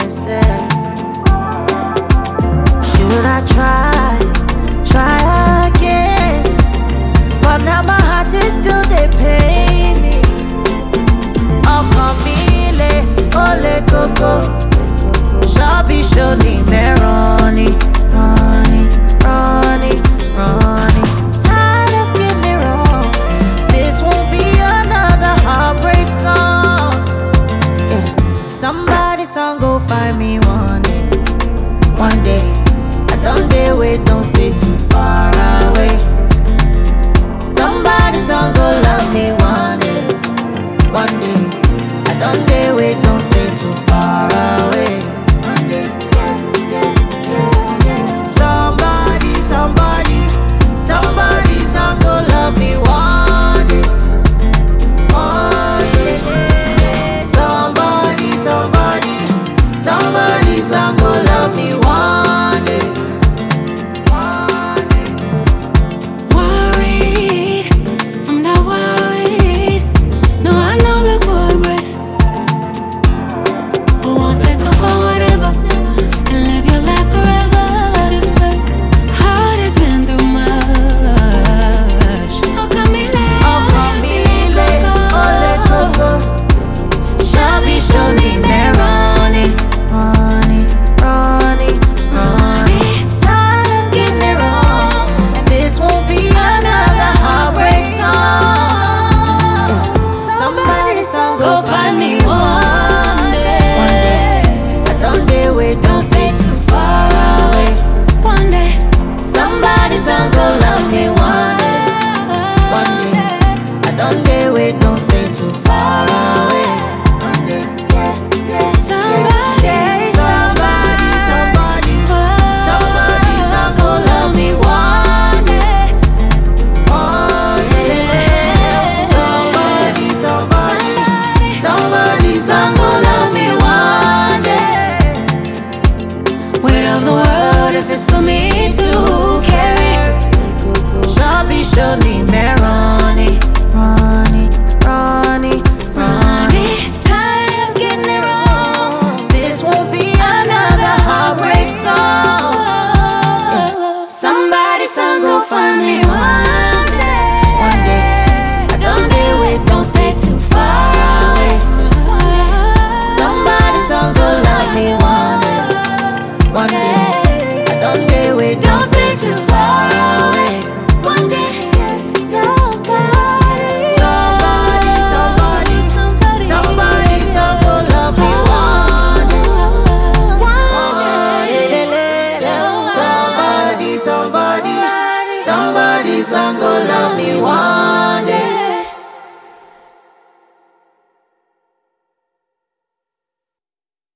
myself. Should I try again? But now my heart is still they pain me. Oh, Camille, ole coco. Shabby shoni me running. Tired of getting it wrong. This won't be another heartbreak song. Yeah. Somebody song go find me one day. I don't dare wait, don't stay too far away. Somebody song go love me one day. I don't dare wait, don't stay too far away. One day, yeah. Somebody song go love me one day. Somebody song go love me one day. Worried, I'm not worried. No, I know the chord breaks. Who wants to talk about whatever and live your life forever? This place, heart has been through much. Oh, Camille, ole coco. Shabby shoni me running. Tired of getting it wrong. This won't be another heartbreak song. Somebody song go find me one day. I don't dare wait, don't stay too far away. one day, Somebody song go love me one day. I don't dare wait, don't stay too far away. One day, somebody song go love me one day. Somebody song go love me one day. weight of the world if it's for me to carry. Shabby shoni me running. Tired of getting it wrong. This won't be another heartbreak song. Somebody song go find me one day. I don't dare wait, don't stay too far away. Somebody song go love me one day. I don't dare wait, don't stay too far away. One day, somebody song go love me one day. Somebody song go